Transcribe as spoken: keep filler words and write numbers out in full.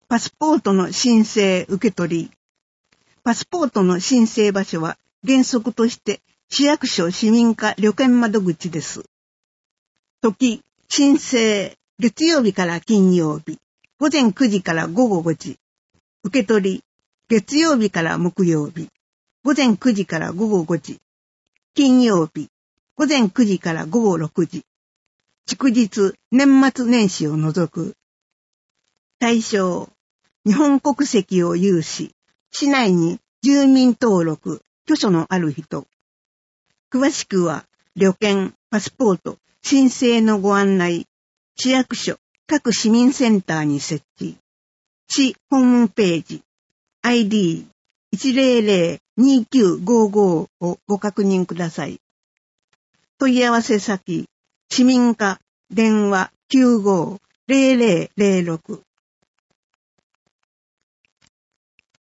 パスポートの申請受け取り。パスポートの申請場所は原則として市役所市民課旅券窓口です。時、申請、月曜日から金曜日、午前くじから午後ごじ。受け取り、月曜日から木曜日、午前くじから午後ごじ。金曜日、午前くじから午後ろくじ。祝日、年末年始を除く。対象、日本国籍を有し、市内に住民登録、居所のある人。詳しくは、旅券、パスポート、申請のご案内、市役所、各市民センターに設置。市ホームページ、アイディーいちゼロゼロ にきゅうごご をご確認ください。問い合わせ先、市民課、電話きゅうごゼロゼロゼロろく